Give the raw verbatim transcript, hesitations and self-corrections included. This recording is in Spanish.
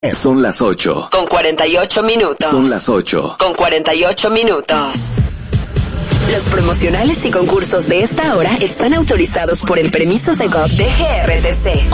Son las ocho. Con cuarenta y ocho minutos. Son las ocho. Con cuarenta y ocho minutos. Los promocionales y concursos de esta hora están autorizados por el permiso Segov de G R T C.